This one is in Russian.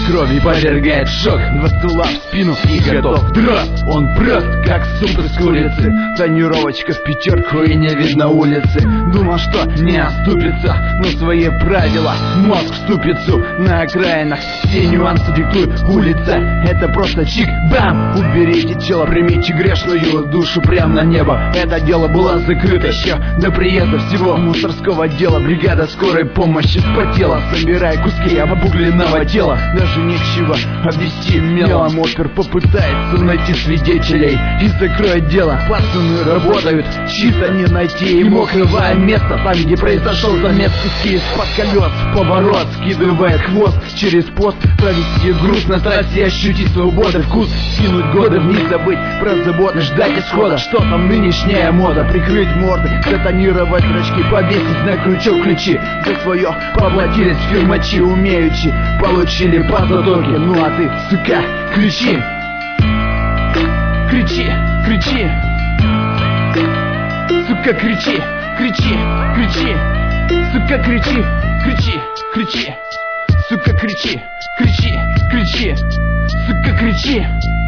крови повергает в шок. Два ствола в спину и готов дрот. Он прост, как супер с курицы. Тонировочка в пятерку и не видно улицы. Думал, что не оступится, но свои правила мозг в ступицу. На окраинах все нюансы диктует улица. Это просто чик-бам. Уберите тело, примите грешную душу прямо на небо. Это дело было закрыто еще до приезда всего мусорского отдела. Бригада скорой помощи вспотела, собирая куски обугленного тела. Даже не к чего обвести мелом. Опер попытается найти свидетелей и закроет дело. Пацаны работают, чисто не найти им мокрое место. Там, где произошел замес, куски из-под колес. Поворот скидывает хвост через пост. Провести груз на трассе и ощутить свободы вкус. Скинуть годы вниз, забыть про заботы, ждать исхода. Что там нынешняя мода? Прикрыть морды, затонировать зрачки, повесить на крючок ключи. За свое поплатились фирмачи, умеючи получили по затоке. Ну а ты, сука, кричи, кричи, кричи, сука, кричи, кричи, кричи, сука, кричи, кричи, кричи, сука, кричи, кричи, кричи, сука, кричи.